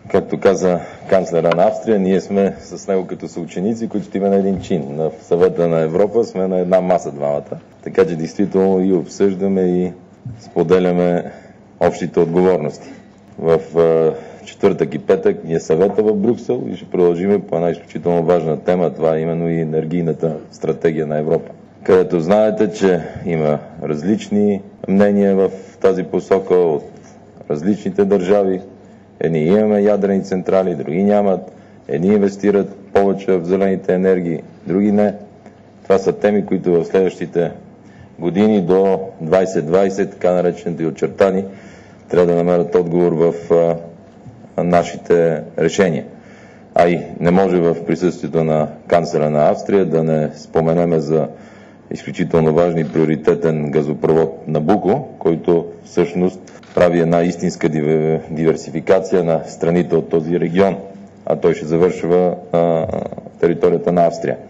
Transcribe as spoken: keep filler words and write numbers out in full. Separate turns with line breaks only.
Както каза канцлера на Австрия, ние сме с него като съученици, които ще има на един чин. На Съвета на Европа сме на една маса двамата. Така че действително и обсъждаме и споделяме общите отговорности. В четвъртък и петък ни е съвета в Брюксел и ще продължим по една изключително важна тема. Това е именно и енергийната стратегия на Европа, където знаете, че има различни мнения в тази посока от различните държави. Едни имаме ядрени централи, други нямат. Едни инвестират повече в зелените енергии, други не. Това са теми, които в следващите години до двайсет двайсет, така наречените и очертани, трябва да намерят отговор в а, нашите решения. А и не може в присъствието на канцлера на Австрия да не споменеме за изключително важен и приоритетен газопровод Набуко, който всъщност прави една истинска диверсификация на страните от този регион, а той ще завършва на територията на Австрия.